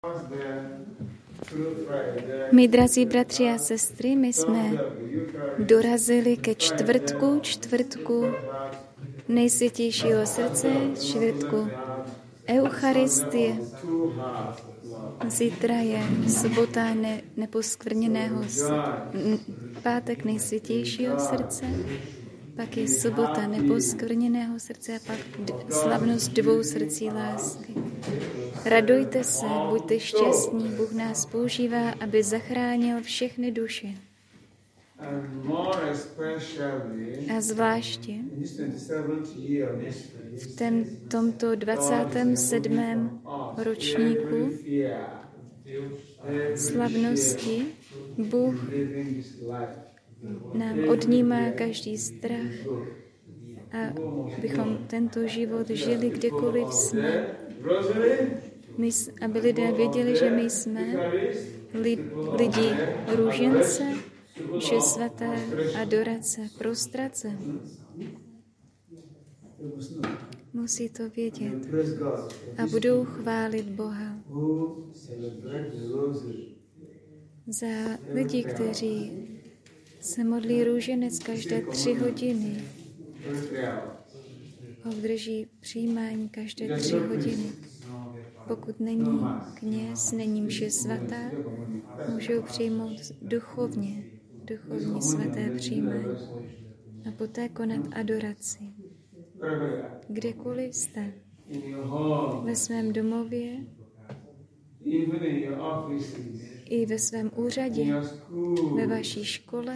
My, drazí bratři a sestry, my jsme dorazili ke čtvrtku nejsvětějšího srdce, čtvrtku Eucharistie. Zítra je sobota neposkvrněného pátek nejsvětějšího srdce, pak je sobota neposkvrněného srdce a pak slavnost dvou srdcí lásky. Radujte se, buďte šťastní, Bůh nás používá, aby zachránil všechny duše. A zvláště v tomto 27. ročníku slavnosti Bůh nám odnímá každý strach a bychom tento život žili kdekoliv jsme. Aby lidé věděli, že my jsme lidi růžence, že svaté adorace, prostrace. Musí to vědět a budou chválit Boha. Za lidi, kteří se modlí růženec každé 3 hodiny, obdrží přijímání každé 3 hodiny. Pokud není kněz, není mše svatá, můžou přijmout duchovní svaté přijímání a poté konat adoraci. Kdekoliv jste, ve svém domově, i ve svém úřadě, ve vaší škole,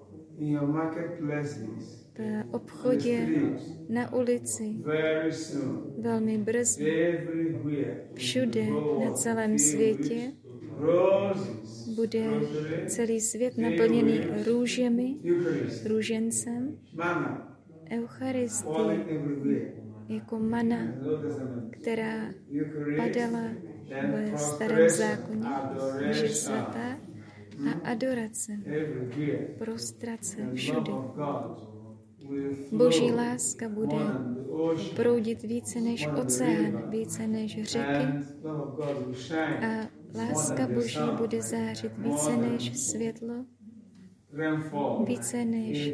v obchodě, na ulici, velmi brzy, všude na celém světě bude celý svět naplněný růžemi, růžencem, Eucharistii, jako mana, která padala v starém zákoně, že svatá, a adorace, prostrace všude. Boží láska bude proudit více než oceán, více než řeky a láska Boží bude zářit více než světlo, více než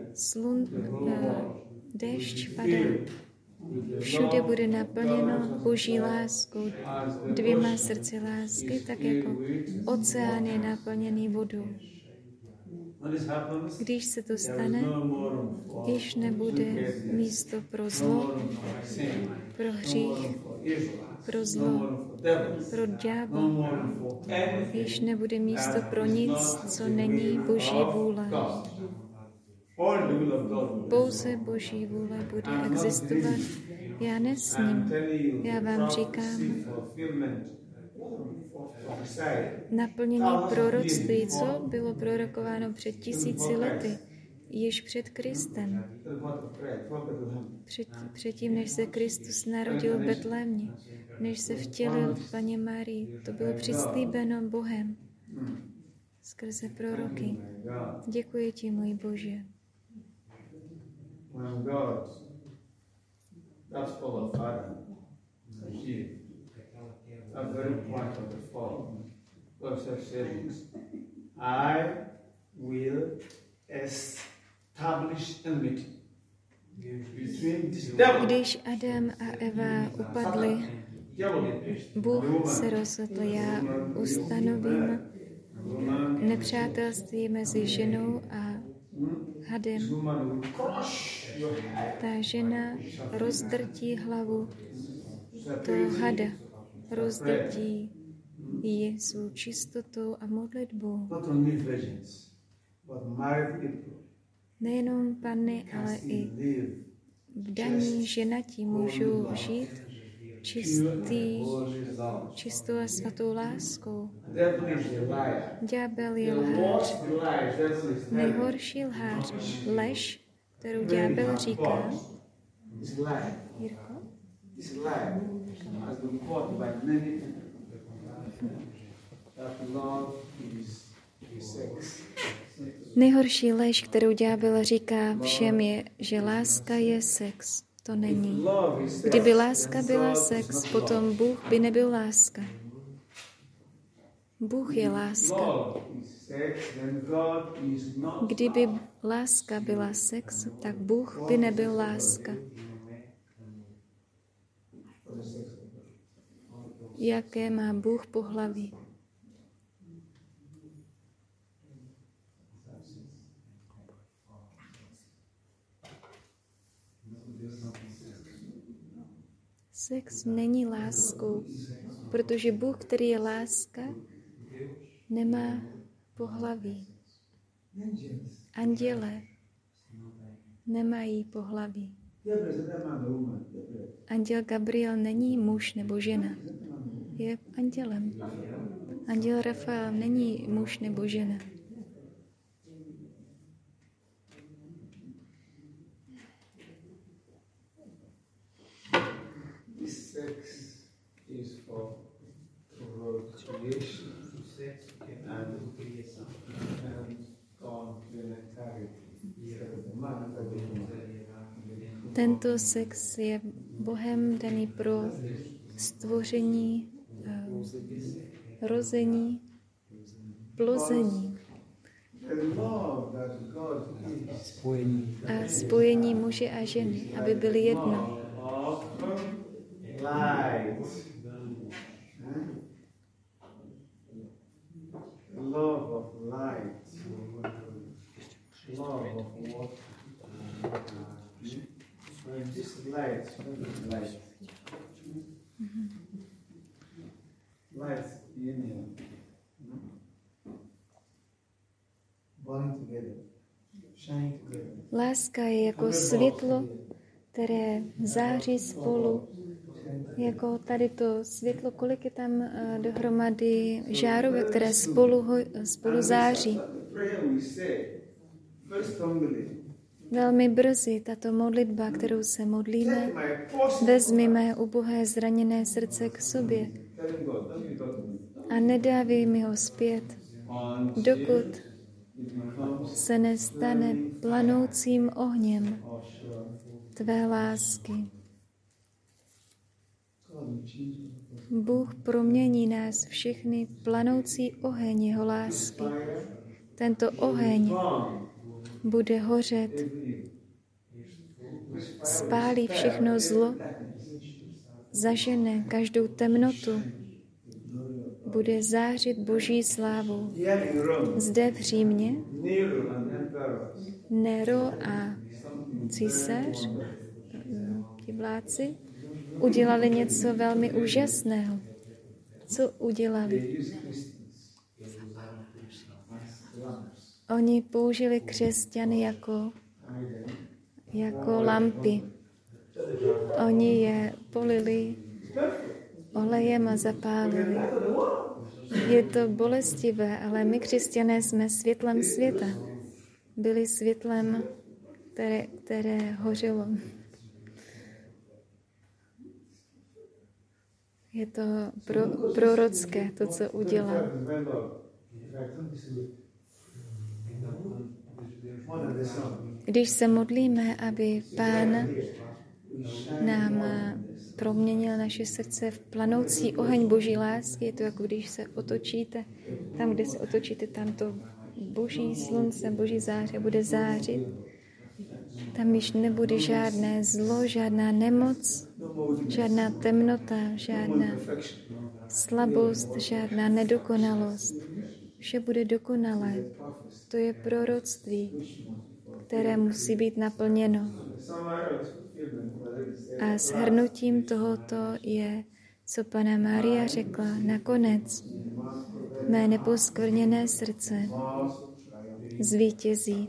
déšť padá. Všude bude naplněno Boží láskou, 2 srdci lásky, tak jako oceán je naplněný vodou. Když se to stane, již nebude místo pro zlo, pro hřích, pro zlo, pro ďábla. Již nebude místo pro nic, co není Boží vůle. Pouze Boží vůle bude existovat. Já nesním. Já vám říkám, naplnění proroctví, co bylo prorokováno před 1000 lety, již před Kristem. Předtím, než se Kristus narodil v Betlémě, než se vtělil v Panně Marii, to bylo přislíbeno Bohem skrze proroky. Děkuji ti, můj Bože. A very point of the fall. God says, I will establish enmity between this devil. Když Adam a Eva upadli, Bůh se rozhodl, já ustanovím nepřátelství mezi ženou a hadem. Ta žena rozdrtí hlavu toho hada. Rozdrtí ji svou čistotou a modlitbou. Nejenom panny, ale i vdaní ženatí můžou žít čistou a svatou láskou. Ďábel je lhář. Nejhorší lhář. Lež, kterou ďábel říká. Jirko? Has been caught by many people that love is sex. Nejhorší lež, kterou ďábel říká všem, je, že láska je sex. To není. Kdyby láska byla sex, potom Bůh by nebyl láska. Bůh je láska. Kdyby láska byla sex, tak Bůh by nebyl láska. Jaké má Bůh pohlaví? Sex není láskou, protože Bůh, který je láska, nemá pohlaví. Anděle nemají pohlaví. Anděl Gabriel není muž nebo žena. Je andělem. Anděl Rafael není muž nebo žena. Sex is for procreation and complementarity. Tento sex je Bohem daný pro stvoření, rození, plození a spojení muže a ženy, aby byli jedno. Love of light, love of water. This light, light union, bond together, shine together. Láska je jako světlo, které září spolu. Jako tady to světlo, kolik je tam dohromady žárovek, které spolu září. Velmi brzy tato modlitba, kterou se modlíme, vezmi mé ubohé zraněné srdce k sobě a nedávej mi ho zpět, dokud se nestane planoucím ohněm tvé lásky. Bůh promění nás všechny v planoucí oheň jeho lásky. Tento oheň bude hořet, spálí všechno zlo, zažene každou temnotu, bude zářit Boží slávou. Zde v Římě Nero a císař, ti vládci, udělali něco velmi úžasného. Co udělali? Oni použili křesťany jako lampy. Oni je polili olejem a zapálili. Je to bolestivé, ale my křesťané jsme světlem světa. Byli světlem, které hořelo. Je to prorocké, to, co udělal. Když se modlíme, aby Pán nám proměnil naše srdce v planoucí oheň Boží lásky, je to jako když se otočíte, tam, kde se otočíte, tam to Boží slunce, Boží záře bude zářit. Tam již nebude žádné zlo, žádná nemoc, žádná temnota, žádná slabost, žádná nedokonalost. Vše bude dokonalé. To je proroctví, které musí být naplněno. A shrnutím tohoto je, co Panna Mária řekla nakonec. Mé neposkvrněné srdce zvítězí.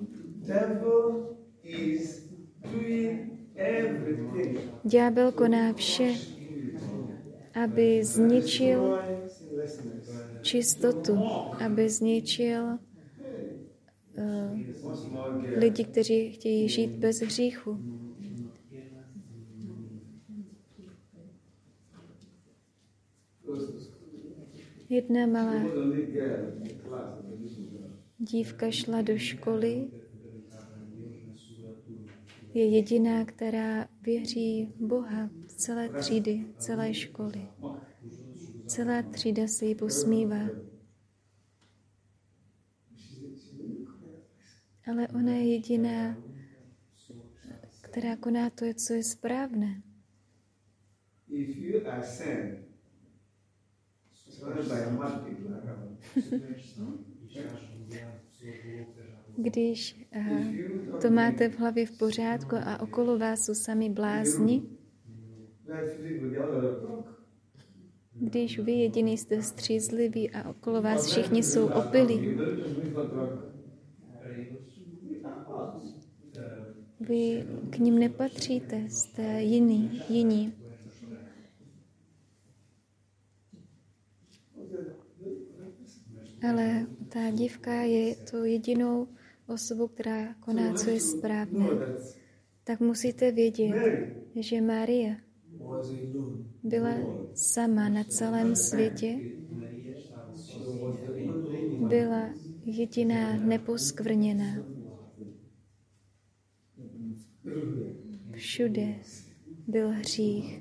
Ďábel koná vše, aby zničil čistotu, aby zničil lidi, kteří chtějí žít bez hříchu. Jedna malá dívka šla do školy, je jediná, která věří Boha z celé třídy, celé školy. Celá třída se jí posmívá. Ale ona je jediná, která koná to, co je správné. If you are sent, Když to máte v hlavě v pořádku a okolo vás jsou sami blázni, když vy jediný jste střízliví a okolo vás všichni jsou opilí, vy k nim nepatříte, jste jiní. Ale ta dívka je to jedinou osobou, která koná, co je správné. Tak musíte vědět, že Maria byla sama na celém světě, byla jediná neposkvrněná. Všude byl hřích.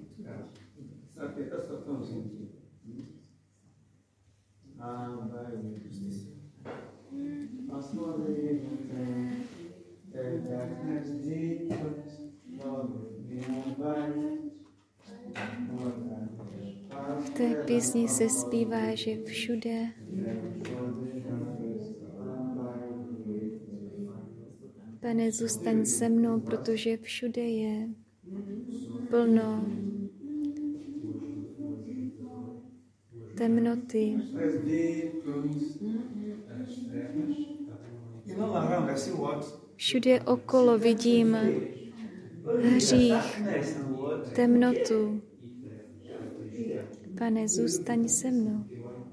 V té písni se zpívá, že všude Pane, zůstaň se mnou, protože všude je plno temnoty. Všude okolo vidím hřích, temnotu. Pane, zůstaň se mnou.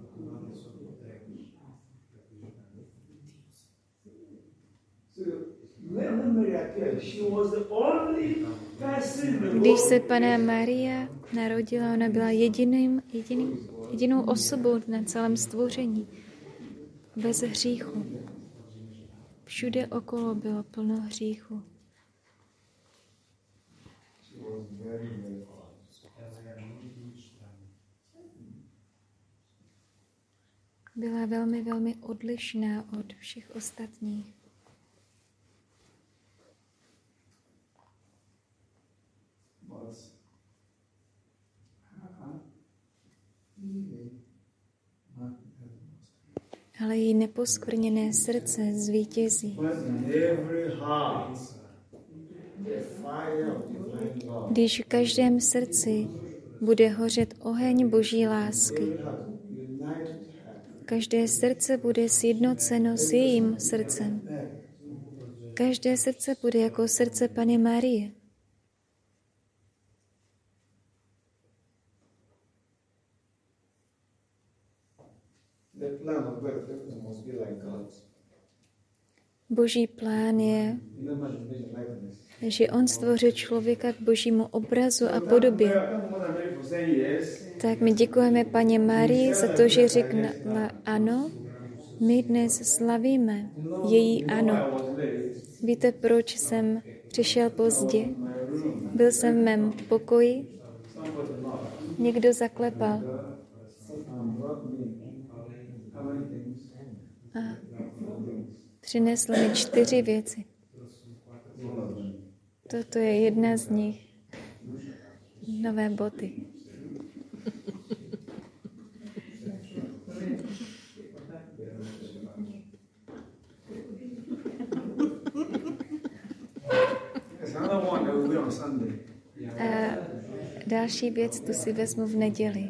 Když se Panna Maria narodila, ona byla jedinou osobou na celém stvoření, bez hříchu. Všude okolo bylo plno hříchu. Byla velmi, velmi odlišná od všech ostatních. Ale její neposkvrněné srdce zvítězí. Když v každém srdci bude hořet oheň Boží lásky, každé srdce bude sjednoceno s jejím srdcem. Každé srdce bude jako srdce Panny Marie. Boží plán je, že on stvořil člověka k Božímu obrazu a podobě. Tak my děkujeme Panně Marii za to, že řekla ano. My dnes slavíme její ano. Víte, proč jsem přišel pozdě? Byl jsem v mém pokoji. Někdo zaklepal. A přinesl mi 4 věci. Toto je jedna z nich. Nové boty. A další věc, tu si vezmu v neděli.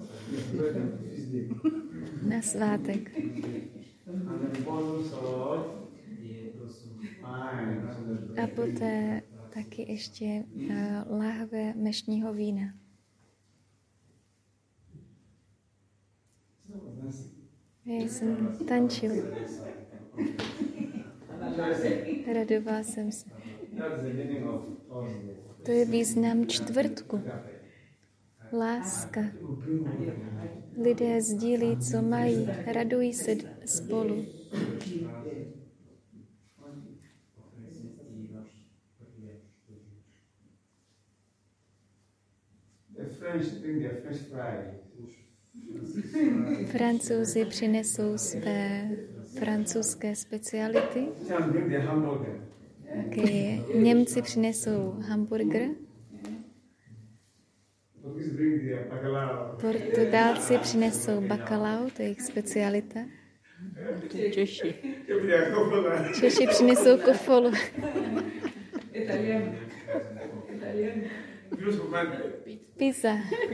Na svátek. A poté taky ještě láhve mešního vína. Já jsem tančil. Radoval jsem se. To je význam čtvrtku. Láska. Lidé sdílí, co mají, radují se spolu. Francouzi přinesou své francouzské speciality. Okay. Němci přinesou hamburger. Portugalci přinesou bacalao, to je jejich specialita. Češi přinesou kofolu. Pizza.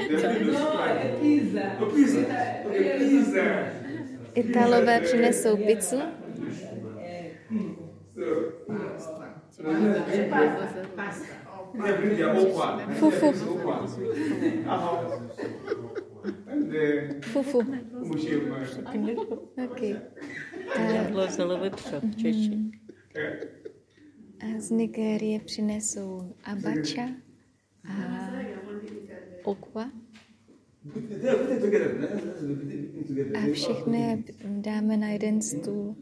Italové přinesou pizzu. Fufu. Fufu. Okay. A z Nigérie přinesou abacha a okwa. A všechny dáme na jeden stůl.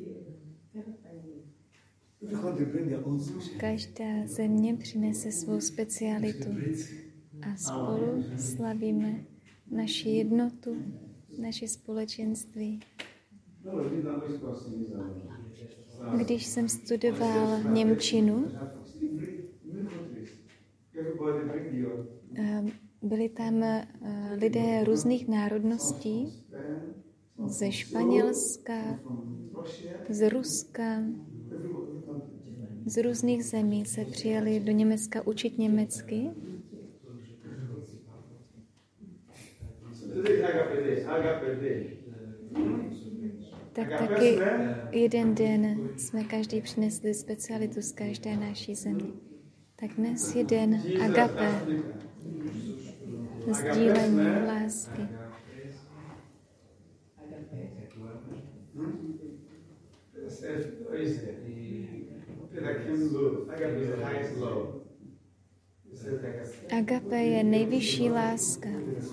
Každá země přinese svou specialitu a spolu slavíme naši jednotu, naše společenství. Když jsem studoval němčinu, byli tam lidé různých národností, ze Španělska, z Ruska, z různých zemí se přijeli do Německa učit německy. Tak taky jeden den jsme každý přinesli specialitu z každé naší země. Tak dnes je den agape, sdílení lásky. Agape je nejvyšší láska.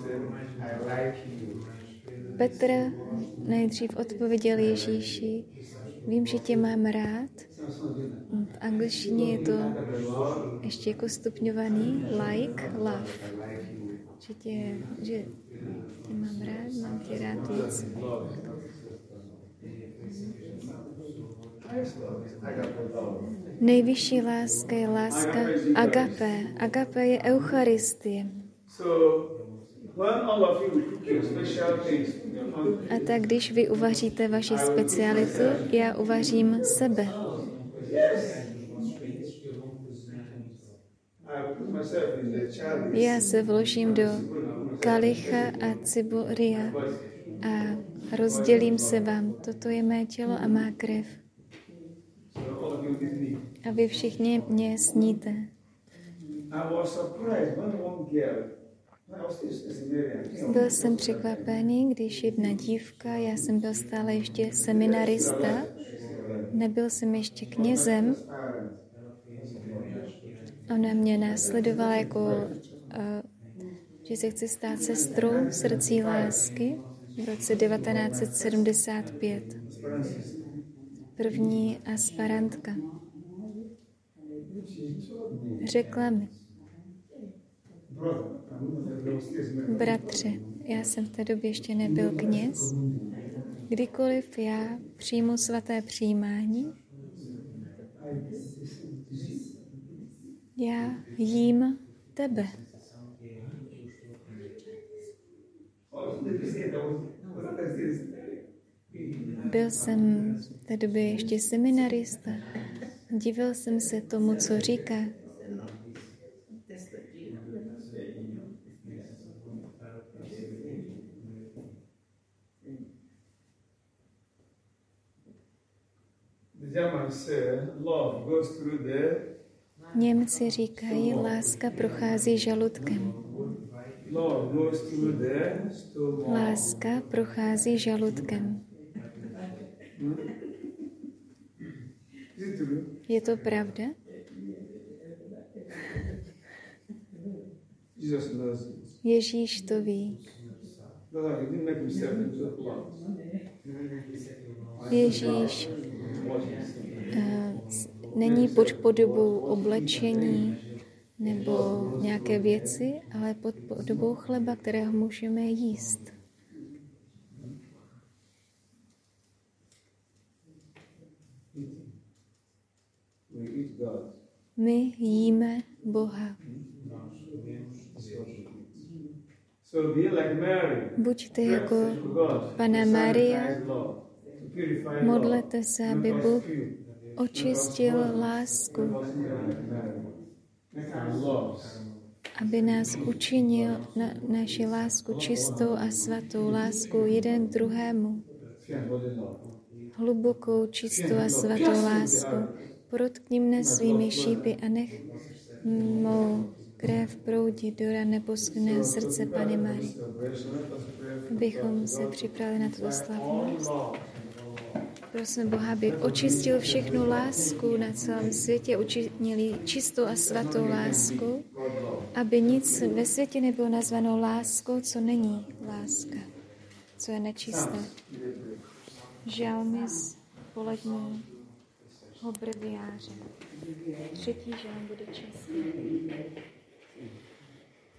Petr nejdřív odpověděl Ježíši, vím, že tě mám rád. V angličtině je to ještě jako stupňovaný like, love. Že tě mám rád, mám tě rád víc. Nejvyšší láska je láska agape. Agape je eucharistie. A tak když vy uvaříte vaši specialitu, já uvařím sebe. Já se vložím do kalicha a ciboria a rozdělím se vám. Toto je mé tělo a má krev. A vy všichni mě sníte. Byl jsem překvapený, když jedna dívka, já jsem byl stále ještě seminarista, nebyl jsem ještě knězem, ona mě následovala jako, že se chce stát sestrou srdcí lásky v roce 1975. První aspirantka. Řekla mi, bratře, já jsem v té době ještě nebyl kněz, kdykoliv já přijmu svaté přijímání, já jím tebe. Byl jsem v té době ještě seminarista. Divil jsem se tomu, co říká. Němci říkají, láska prochází žaludkem. Láska prochází žaludkem. Je to pravda? Ježíš to ví. Ježíš není pod podobou oblečení nebo nějaké věci, ale pod podobou chleba, kterého můžeme jíst. my jíme Boha. Buďte jako Panna Maria, modlete se, aby Bůh očistil lásku, aby nás učinil naši lásku čistou a svatou, lásku jeden k druhému. Hlubokou, čistou a svatou lásku. Protkni mne svými šípy a nech mou krev proudí do ran neposkvrněného srdce Panny Marie. Abychom se připravili na tuto slavnost. Prosím Boha, aby očistil všechnu lásku na celém světě, učinili čistou a svatou lásku, aby nic ve světě nebylo nazváno láskou, co není láska, co je nečisté. Žalmy z poledního breviáře. 3. žalm bude čistý.